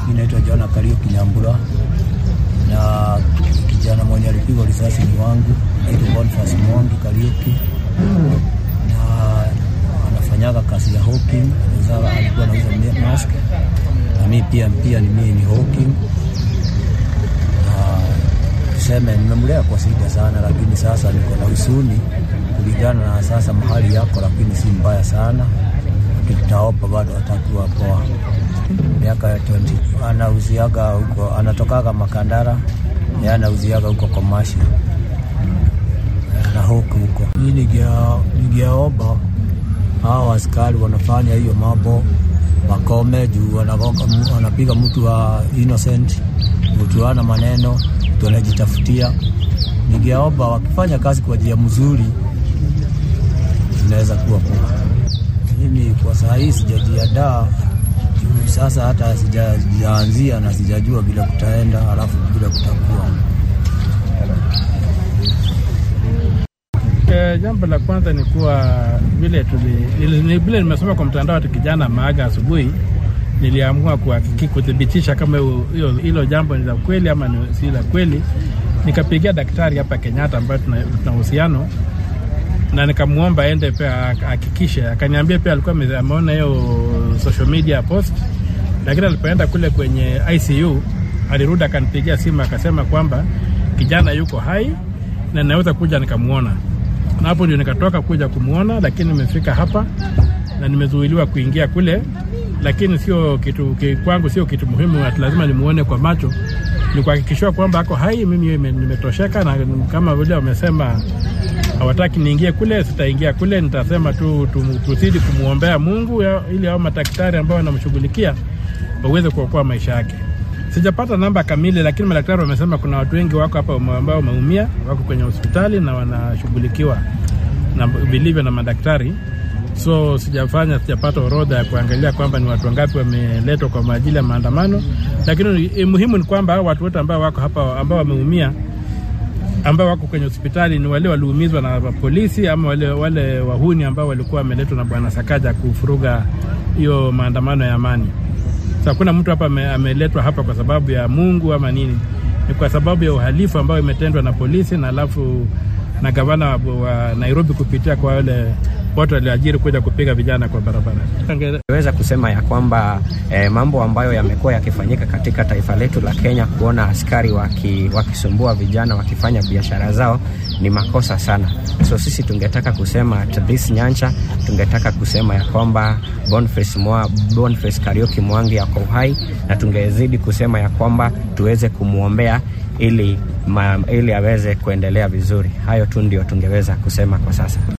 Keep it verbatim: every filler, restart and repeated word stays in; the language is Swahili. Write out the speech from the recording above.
Mimi naitwa Jona Kariuki Nyambura, na kijana mwenye alipigwa risasi ni wangu, naitwa Boniface Mwangi Kariuki, na anafanyaga kazi ya hawking. Nzala alikuwa anauza mask, na mimi pia pia ni mimi ni hawking. Na tuseme nimemlea kwa shida sana, lakini sasa niko na usuni kulingana na sasa mahali yako, lakini si mbaya sana. Tutaopa bado atakuwa poa. Miaka ya ishirini anauziaga huko, anatokaga Makandara, yeye anauziaga huko commercial na huko huko. Mimi ningia ningeomba hao askari wanafanya hiyo mambo wakome, juu wanagonga wanapiga mtu wa innocent, mtu ana maneno tunajitafutia. Ningeomba wakifanya kazi kwa njia mzuri inaweza kuwa poa. Mimi kwa saa hii sijajiandaa, sasa hata sijaanzia na sijajua bila kutaenda alafu bila kutakuwa. Eh, jambo la kwanza ni kuwa vile tuli ni vile nimesoma kwa mtandao wa kijana maaga asubuhi, niliamua kuhakiki kudhibitisha kama hiyo hilo jambo ni la kweli ama ni si la kweli. Nikapigia daktari hapa Kenyatta ambaye tuna uhusiano, na nikamuomba aende pia hakikishe. Akaniambia pia alikuwa ameona hiyo social media post, lakini alipoenda kule kwenye I C U alirudi akanipigia simu akasema kwamba kijana yuko hai na naweza kuja nikamuona. Na hapo ndio nikatoka kuja kumuona, lakini nimefika hapa na nimezuiliwa kuingia kule, lakini sio kitu kwangu, sio kitu muhimu, lazima nimuone kwa macho. Ni kuhakikishwa kwamba ako hai, mimi nimetosheka, na kama vile wamesema hawataki niingie kule, sitaingia kule. Nitasema tu tuzidi kumuombea Mungu ya, ili hao madaktari ambao wanamshughulikia waweze kuokoa maisha yake. Sijapata namba kamili, lakini madaktari wamesema kuna watu wengi wako hapa ambao wameumia, wako kwenye hospitali na wanashughulikiwa na vilivyo na madaktari. So sijafanya sijapata orodha ya kuangalia kwamba ni watu wangapi wameletwa kwa ajili ya maandamano, lakini e, muhimu ni kwamba watu wote ambao wako hapa ambao wameumia, ambao wako kwenye hospitali ni wale waliumizwa na polisi ama wale wale wahuni ambao walikuwa wameletwa na Bwana Sakaja kufuruga hiyo maandamano ya amani. Sasa kuna mtu hapa ameletwa hapa kwa sababu ya Mungu ama nini? Ni kwa sababu ya uhalifu ambao imetendwa na polisi na alafu na gavana wa Nairobi kupitia kwa wale watu waliajiri kuja kupiga vijana kwa barabara. Naweza kusema ya kwamba eh, mambo ambayo yamekuwa yakifanyika katika taifa letu la Kenya, kuona askari waki, wakisumbua vijana wakifanya biashara zao, ni makosa sana. So sisi tungetaka kusema at this nyancha, tungetaka kusema ya kwamba Boniface Mwa Boniface Kariuki Mwangi yako hai, na tungezidi kusema ya kwamba tuweze kumuombea ili ma, ili aweze kuendelea vizuri. Hayo tu ndio tungeweza kusema kwa sasa.